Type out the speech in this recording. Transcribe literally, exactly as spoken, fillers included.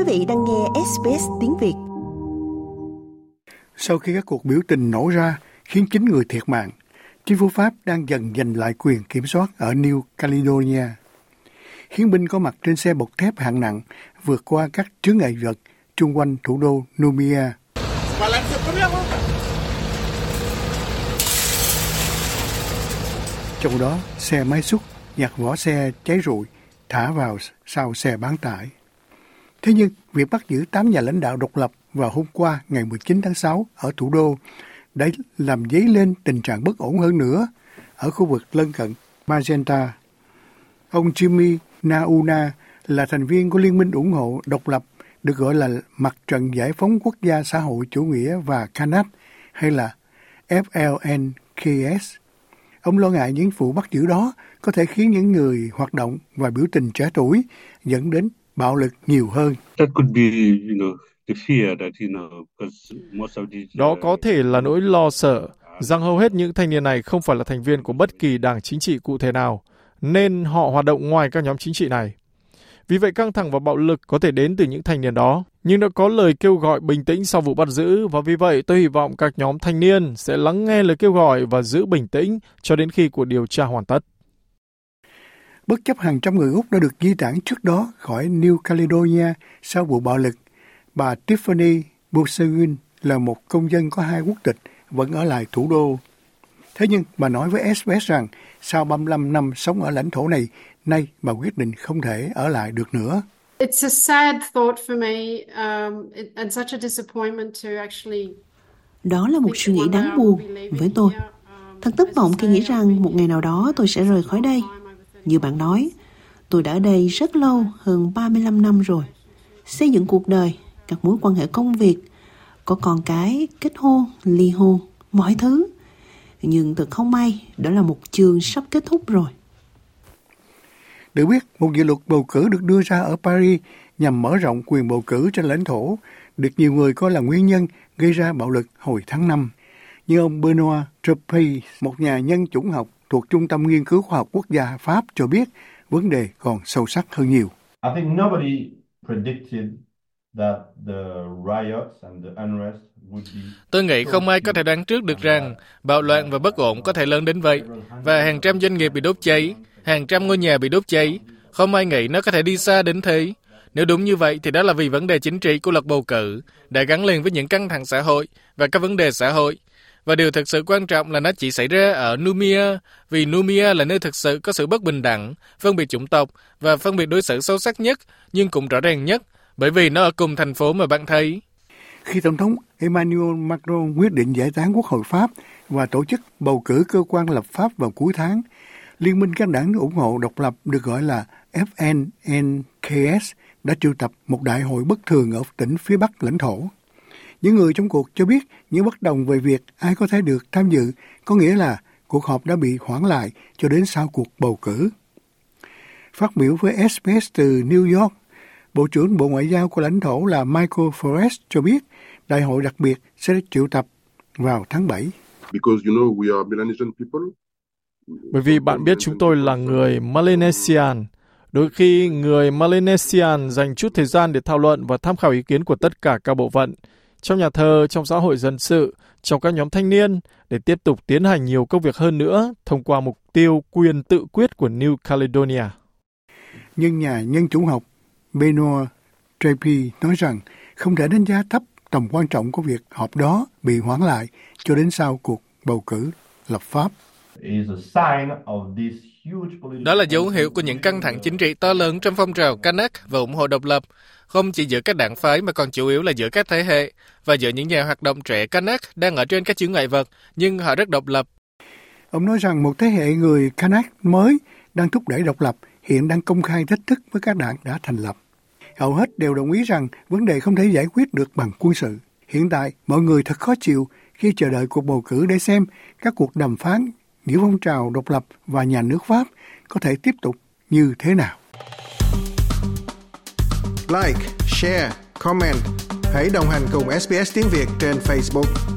vị đang nghe ét bê ét tiếng Việt. Sau khi các cuộc biểu tình nổ ra khiến chín người thiệt mạng, chính phủ Pháp đang dần giành lại quyền kiểm soát ở New Caledonia. Hiến binh có mặt trên xe bọc thép hạng nặng vượt qua các chướng ngại vật chung quanh thủ đô Nouméa. Trong đó, xe máy xúc nhặt vỏ xe cháy rụi thả vào sau xe bán tải. Thế nhưng, việc bắt giữ tám nhà lãnh đạo độc lập vào hôm qua ngày mười chín tháng sáu ở thủ đô đã làm dấy lên tình trạng bất ổn hơn nữa ở khu vực lân cận Magenta. Ông Jimmy Nauna là thành viên của Liên minh ủng hộ độc lập được gọi là Mặt trận Giải phóng Quốc gia Xã hội Chủ nghĩa và Kanak hay là F L N K S. Ông lo ngại những vụ bắt giữ đó có thể khiến những người hoạt động và biểu tình trẻ tuổi dẫn đến bạo lực nhiều hơn. Đó có thể là nỗi lo sợ rằng hầu hết những thanh niên này không phải là thành viên của bất kỳ đảng chính trị cụ thể nào, nên họ hoạt động ngoài các nhóm chính trị này. Vì vậy căng thẳng và bạo lực có thể đến từ những thanh niên đó, nhưng đã có lời kêu gọi bình tĩnh sau vụ bắt giữ, và vì vậy tôi hy vọng các nhóm thanh niên sẽ lắng nghe lời kêu gọi và giữ bình tĩnh cho đến khi cuộc điều tra hoàn tất. Bất chấp hàng trăm người Úc đã được di tản trước đó khỏi New Caledonia sau vụ bạo lực, bà Tiffany Bouchardin là một công dân có hai quốc tịch vẫn ở lại thủ đô. Thế nhưng bà nói với ét bê ét rằng sau ba mươi lăm năm sống ở lãnh thổ này, nay bà quyết định không thể ở lại được nữa. It's a sad thought for me um, and such a disappointment to actually. Đó là một suy nghĩ đáng buồn với tôi. Thật thất vọng khi nghĩ rằng một ngày nào đó tôi sẽ rời khỏi đây. Như bạn nói, tôi đã ở đây rất lâu, hơn ba mươi lăm năm rồi. Xây dựng cuộc đời, các mối quan hệ công việc, có con cái, kết hôn, ly hôn, mọi thứ. Nhưng thật không may, đó là một chương sắp kết thúc rồi. Được biết, một dự luật bầu cử được đưa ra ở Paris nhằm mở rộng quyền bầu cử trên lãnh thổ, được nhiều người coi là nguyên nhân gây ra bạo lực hồi tháng năm. Như ông Benoît Troppy, một nhà nhân chủng học thuộc Trung tâm Nghiên cứu Khoa học Quốc gia Pháp cho biết, vấn đề còn sâu sắc hơn nhiều. I think nobody predicted that the riots and the unrest would be. Tôi nghĩ không ai có thể đoán trước được rằng bạo loạn và bất ổn có thể lớn đến vậy, và hàng trăm doanh nghiệp bị đốt cháy, hàng trăm ngôi nhà bị đốt cháy. Không ai nghĩ nó có thể đi xa đến thế. Nếu đúng như vậy thì đó là vì vấn đề chính trị của luật bầu cử đã gắn liền với những căng thẳng xã hội và các vấn đề xã hội. Và điều thực sự quan trọng là nó chỉ xảy ra ở Nouméa, vì Nouméa là nơi thực sự có sự bất bình đẳng, phân biệt chủng tộc và phân biệt đối xử sâu sắc nhất, nhưng cũng rõ ràng nhất, bởi vì nó ở cùng thành phố mà bạn thấy. Khi Tổng thống Emmanuel Macron quyết định giải tán Quốc hội Pháp và tổ chức bầu cử cơ quan lập pháp vào cuối tháng, Liên minh các đảng ủng hộ độc lập được gọi là F L N K S đã triệu tập một đại hội bất thường ở tỉnh phía Bắc lãnh thổ. Những người trong cuộc cho biết những bất đồng về việc ai có thể được tham dự, có nghĩa là cuộc họp đã bị hoãn lại cho đến sau cuộc bầu cử. Phát biểu với ét bê ét từ New York, Bộ trưởng Bộ Ngoại giao của lãnh thổ là Michael Forrest cho biết đại hội đặc biệt sẽ được triệu tập vào tháng bảy. Because you know we are Melanesian people. Bởi vì bạn biết chúng tôi là người Melanesian. Đôi khi người Melanesian dành chút thời gian để thảo luận và tham khảo ý kiến của tất cả các bộ phận, trong nhà thờ, trong xã hội dân sự, trong các nhóm thanh niên, để tiếp tục tiến hành nhiều công việc hơn nữa thông qua mục tiêu quyền tự quyết của New Caledonia. Nhưng nhà nhân chủng học Benoît Troppy nói rằng không thể đánh giá thấp tầm quan trọng của việc họp đó bị hoãn lại cho đến sau cuộc bầu cử lập pháp. Đó là dấu hiệu của những căng thẳng chính trị to lớn trong phong trào Kanak và ủng hộ độc lập, không chỉ giữa các đảng phái mà còn chủ yếu là giữa các thế hệ và giữa những nhà hoạt động trẻ Kanak đang ở trên các chướng ngại vật, nhưng họ rất độc lập. Ông nói rằng một thế hệ người Kanak mới đang thúc đẩy độc lập hiện đang công khai thách thức với các đảng đã thành lập. Hầu hết đều đồng ý rằng vấn đề không thể giải quyết được bằng quân sự. Hiện tại, mọi người thật khó chịu khi chờ đợi cuộc bầu cử để xem các cuộc đàm phán giữa phong trào độc lập và nhà nước Pháp có thể tiếp tục như thế nào. Like, share, comment. Hãy đồng hành cùng ét bê ét tiếng Việt trên Facebook.